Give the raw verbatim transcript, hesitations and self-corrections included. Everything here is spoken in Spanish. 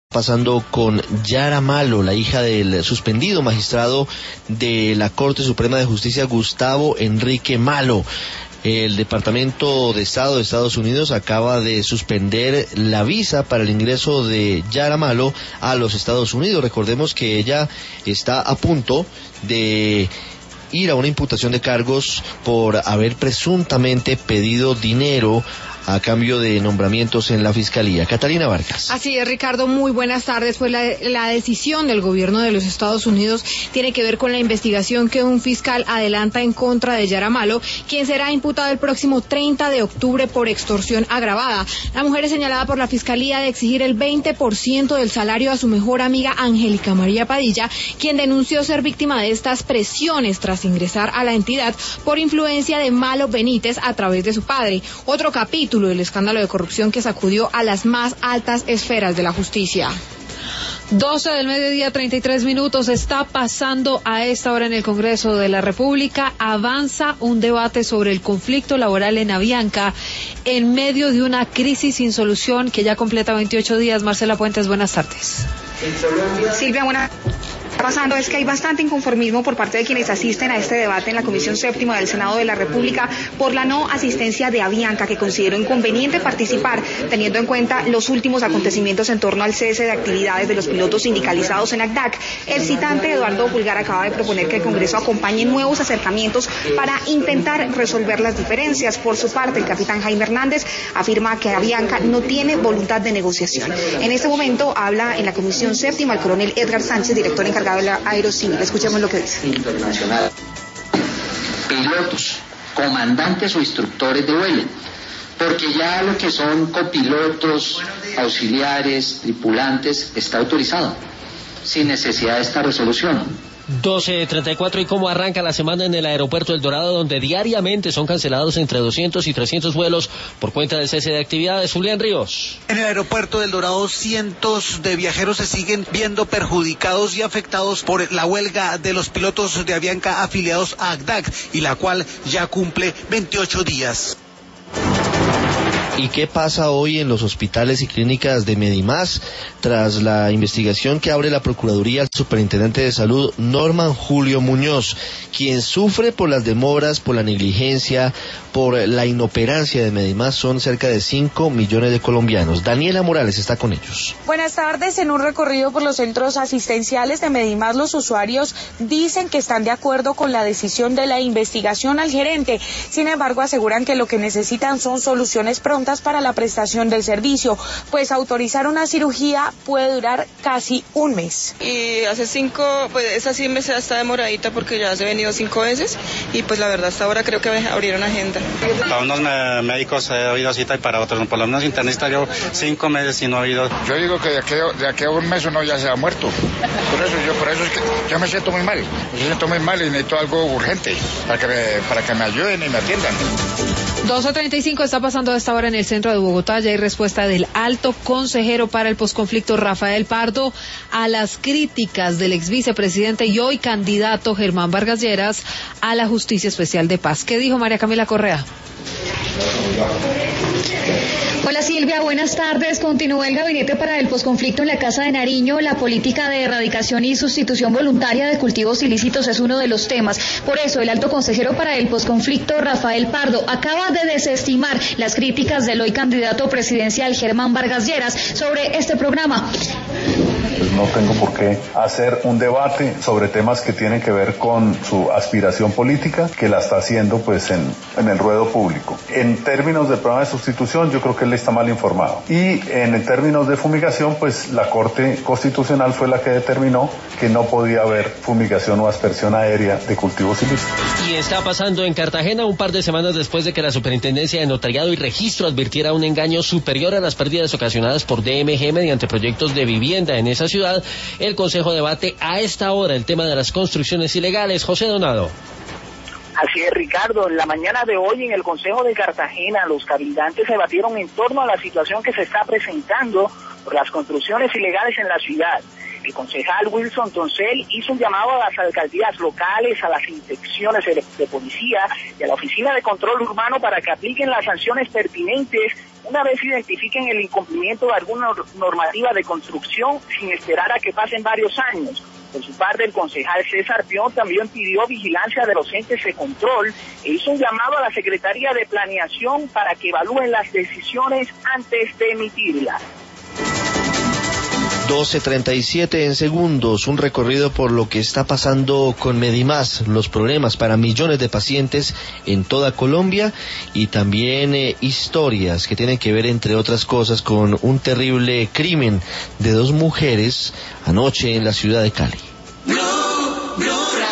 Pasando con Yara Malo, la hija del suspendido magistrado de la Corte Suprema de Justicia, Gustavo Enrique Malo. El Departamento de Estado de Estados Unidos acaba de suspender la visa para el ingreso de Yara Malo a los Estados Unidos. Recordemos que ella está a punto de ir a una imputación de cargos por haber presuntamente pedido dinero a cambio de nombramientos en la Fiscalía. Catalina Vargas. Así es, Ricardo, muy buenas tardes. Pues la, la decisión del gobierno de los Estados Unidos tiene que ver con la investigación que un fiscal adelanta en contra de Yara Malo, quien será imputada el próximo treinta de octubre por extorsión agravada. La mujer es señalada por la Fiscalía de exigir el veinte por ciento del salario a su mejor amiga Angélica María Padilla, quien denunció ser víctima de estas presiones tras ingresar a la entidad por influencia de Malo Benítez a través de su padre. Otro capítulo del escándalo de corrupción que sacudió a las más altas esferas de la justicia. doce del mediodía, treinta y tres minutos. Está pasando a esta hora en el Congreso de la República. Avanza un debate sobre el conflicto laboral en Avianca en medio de una crisis sin solución que ya completa veintiocho días. Marcela Puentes, buenas tardes. Silvia, buenas pasando es que hay bastante inconformismo por parte de quienes asisten a este debate en la Comisión Séptima del Senado de la República por la no asistencia de Avianca, que consideró inconveniente participar teniendo en cuenta los últimos acontecimientos en torno al cese de actividades de los pilotos sindicalizados en A C D A C. El citante Eduardo Pulgar acaba de proponer que el Congreso acompañe nuevos acercamientos para intentar resolver las diferencias. Por su parte, el capitán Jaime Hernández afirma que Avianca no tiene voluntad de negociación. En este momento habla en la Comisión Séptima el coronel Edgar Sánchez, director encargado de la Aerocivil. Escuchemos lo que dice. Internacional. Pilotos, comandantes o instructores de vuelo, porque ya lo que son copilotos, auxiliares, tripulantes, está autorizado, sin necesidad de esta resolución. doce treinta y cuatro. ¿Y cómo arranca la semana en el aeropuerto del Dorado, donde diariamente son cancelados entre doscientos y trescientos vuelos por cuenta del cese de actividades? Julián Ríos. En el aeropuerto del Dorado, cientos de viajeros se siguen viendo perjudicados y afectados por la huelga de los pilotos de Avianca afiliados a A C D A C, y la cual ya cumple veintiocho días. ¿Y qué pasa hoy en los hospitales y clínicas de Medimás? Tras la investigación que abre la Procuraduría al Superintendente de Salud, Norman Julio Muñoz, quien sufre por las demoras, por la negligencia, por la inoperancia de Medimás, son cerca de cinco millones de colombianos. Daniela Morales está con ellos. Buenas tardes. En un recorrido por los centros asistenciales de Medimás, los usuarios dicen que están de acuerdo con la decisión de la investigación al gerente. Sin embargo, aseguran que lo que necesitan son soluciones prontas para la prestación del servicio, pues autorizar una cirugía puede durar casi un mes. Y hace cinco, pues esa sí me está demoradita porque ya se he venido cinco veces y pues la verdad hasta ahora creo que abrieron agenda. Para unos me, médicos he habido cita y para otros no, por lo menos internista yo cinco meses y no he habido. Yo digo que de aquí, de aquí a un mes uno ya se ha muerto. Por eso yo, por eso es que yo me siento muy mal, me siento muy mal y necesito algo urgente para que me, para que me ayuden y me atiendan. doce treinta y cinco. Está pasando a esta hora en el centro de Bogotá. Ya hay respuesta del alto consejero para el posconflicto, Rafael Pardo, a las críticas del ex vicepresidente y hoy candidato Germán Vargas Lleras a la Justicia Especial de Paz. ¿Qué dijo María Camila Correa? Hola Silvia, buenas tardes. Continúa el gabinete para el posconflicto en la Casa de Nariño. La política de erradicación y sustitución voluntaria de cultivos ilícitos es uno de los temas. Por eso, el alto consejero para el posconflicto, Rafael Pardo, acaba de desestimar las críticas del hoy candidato presidencial Germán Vargas Lleras sobre este programa. No tengo por qué hacer un debate sobre temas que tienen que ver con su aspiración política, que la está haciendo pues en, en el ruedo público. En términos del programa de sustitución, yo creo que él está mal informado. Y en términos de fumigación, pues la Corte Constitucional fue la que determinó que no podía haber fumigación o aspersión aérea de cultivos ilícitos. Y está pasando en Cartagena un par de semanas después de que la Superintendencia de Notariado y Registro advirtiera un engaño superior a las pérdidas ocasionadas por D M G mediante proyectos de vivienda en esa ciudad. El Consejo debate a esta hora el tema de las construcciones ilegales. José Donado. Así es, Ricardo. En la mañana de hoy en el Consejo de Cartagena, los cabildantes debatieron en torno a la situación que se está presentando por las construcciones ilegales en la ciudad. El concejal Wilson Toncel hizo un llamado a las alcaldías locales, a las inspecciones de, de policía y a la Oficina de Control Urbano para que apliquen las sanciones pertinentes una vez identifiquen el incumplimiento de alguna normativa de construcción sin esperar a que pasen varios años. Por su parte, el concejal César Pion también pidió vigilancia de los entes de control e hizo un llamado a la Secretaría de Planeación para que evalúen las decisiones antes de emitirlas. doce treinta y siete en segundos, un recorrido por lo que está pasando con Medimás, los problemas para millones de pacientes en toda Colombia y también eh, historias que tienen que ver, entre otras cosas, con un terrible crimen de dos mujeres anoche en la ciudad de Cali.